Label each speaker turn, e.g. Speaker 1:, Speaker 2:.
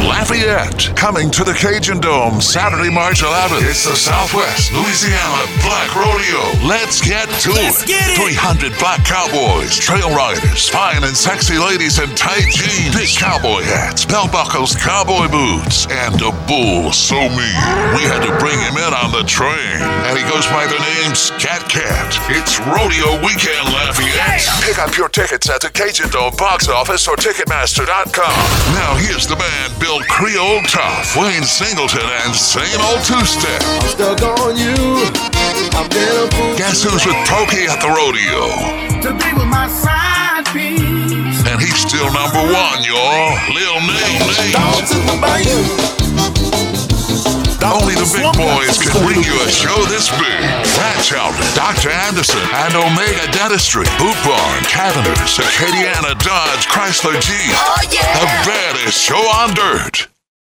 Speaker 1: Lafayette. Coming to the Cajun Dome Saturday, March 11th. It's the Southwest Louisiana Black Rodeo. Let's get to it. 300 black cowboys, trail riders, fine and sexy ladies in tight jeans, big cowboy hats, belt buckles, cowboy boots, and a bull so mean we had to bring him in on the train. And he goes by the name Scat Cat. It's Rodeo Weekend, Lafayette. Pick up your tickets at the Cajun Dome box office or Ticketmaster.com. Now here's the band Bill Creole Tough, Wayne Singleton, and Same Old Two-Step.
Speaker 2: I'm stuck on you. I'm down for
Speaker 1: Guess who's with Pokey at the rodeo?
Speaker 3: To be with my side piece.
Speaker 1: And he's still number one, y'all. Lil Nate.
Speaker 2: dogs in the bayou.
Speaker 1: Only the big boys can bring you a show this big. Ranch Outlet, Dr. Anderson, and Omega Dentistry, Boot Barn, Cavender's, Acadiana Dodge, Chrysler Jeep.
Speaker 4: Oh, yeah.
Speaker 1: The baddest show on dirt.